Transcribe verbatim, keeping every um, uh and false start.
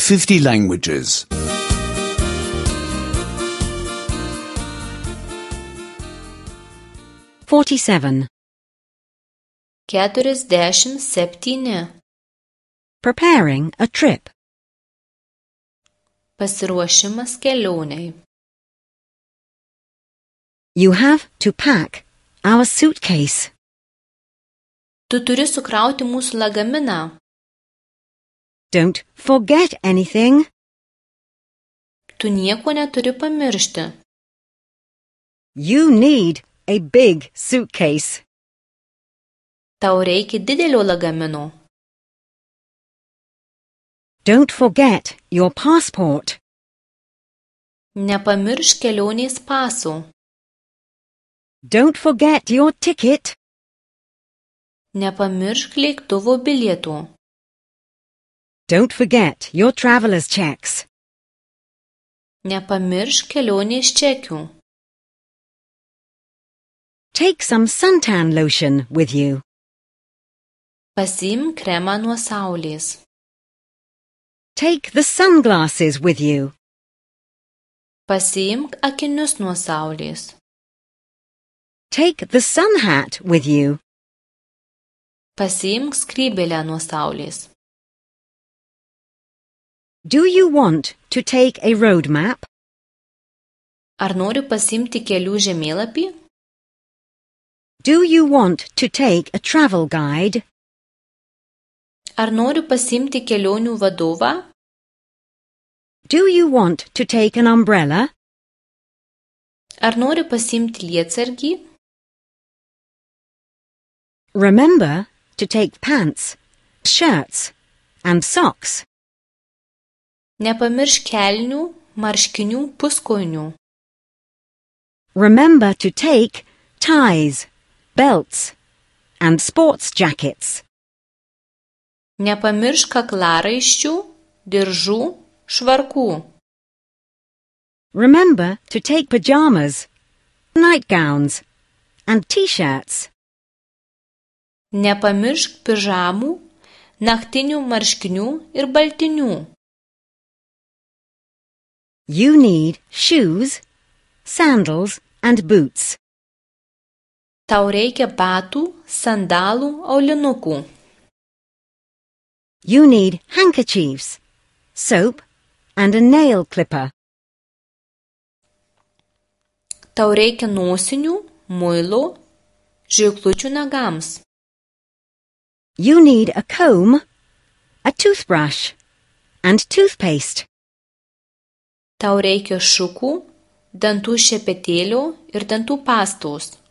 fifty languages. Forty-seven. Keturiasdešimt septyni. Preparing a trip. Pasiruošimas kelionei. You have to pack our suitcase. Tu turi sukrauti mūsų lagaminą. Don't forget anything. Tu nieko neturi pamiršti. You need a big suitcase. Tau reikia didelio lagamino. Don't forget your passport. Nepamiršk kelionės paso. Don't forget your ticket. Nepamiršk lėktuvo bilieto. Don't forget your traveler's checks. Nepamiršk kelionės čekių. Take some suntan lotion with you. Pasiimk kremą nuo saulės. Take the sunglasses with you. Pasiimk akinius nuo saulės. Take the sun hat with you. Pasiimk skrybėlę nuo saulės. Do you want to take a road map? Ar nori pasiimti kelių žemėlapį? Do you want to take a travel guide? Ar nori pasiimti kelionių vadovą? Do you want to take an umbrella? Ar nori pasiimti lietsargį? Remember to take pants, shirts, and socks. Nepamiršk kelnių, marškinių, puskojinių. Remember to take ties, belts, and sports jackets. Nepamiršk kaklaraiščių, diržų, švarkų. Remember to take pajamas, nightgowns, and t-shirts. Nepamiršk pižamų, naktinių marškinių ir baltinių. You need shoes, sandals, and boots. Tau reikia batų, sandalų, aulinukų. You need handkerchiefs, soap, and a nail clipper. Tau reikia nosinių, muilo, žirklučių nagams. You need a comb, a toothbrush, and toothpaste. Tau reikia šukų, dantų šepetėlio ir dantų pastos.